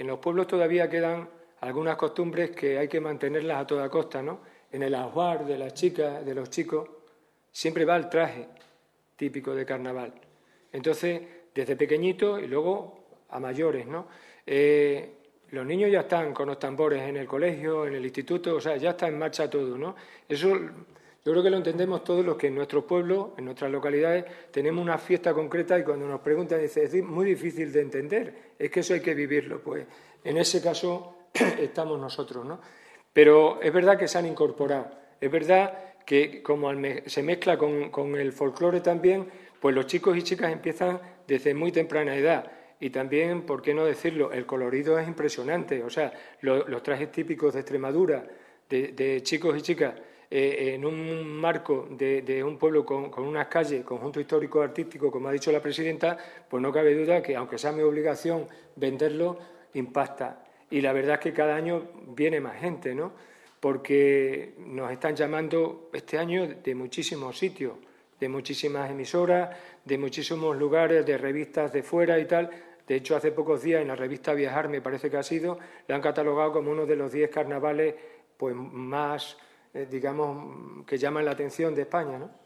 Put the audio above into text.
en los pueblos todavía quedan algunas costumbres que hay que mantenerlas a toda costa, ¿no? En el ajuar de las chicas, de los chicos, siempre va el traje típico de carnaval. Entonces, desde pequeñitos y luego a mayores, ¿no? Los niños ya están con los tambores en el colegio, en el instituto, o sea, ya está en marcha todo, ¿no? Eso yo creo que lo entendemos todos los que en nuestros pueblos, en nuestras localidades, tenemos una fiesta concreta y cuando nos preguntan, dice, es muy difícil de entender, es que eso hay que vivirlo. Pues en ese caso estamos nosotros, ¿no? Pero es verdad que se han incorporado, es verdad que como se mezcla con el folclore también, pues los chicos y chicas empiezan desde muy temprana edad. Y también, ¿por qué no decirlo?, el colorido es impresionante. O sea, los trajes típicos de Extremadura, de chicos y chicas, en un marco de un pueblo con unas calles, conjunto histórico-artístico, como ha dicho la presidenta, pues no cabe duda que, aunque sea mi obligación venderlo, impacta. Y la verdad es que cada año viene más gente, ¿no? Porque nos están llamando este año de muchísimos sitios, de muchísimas emisoras, de muchísimos lugares, de revistas de fuera y tal. De hecho, hace pocos días en la revista Viajar, me parece que ha sido, la han catalogado como uno de los 10 carnavales pues más, digamos, que llaman la atención de España, ¿no?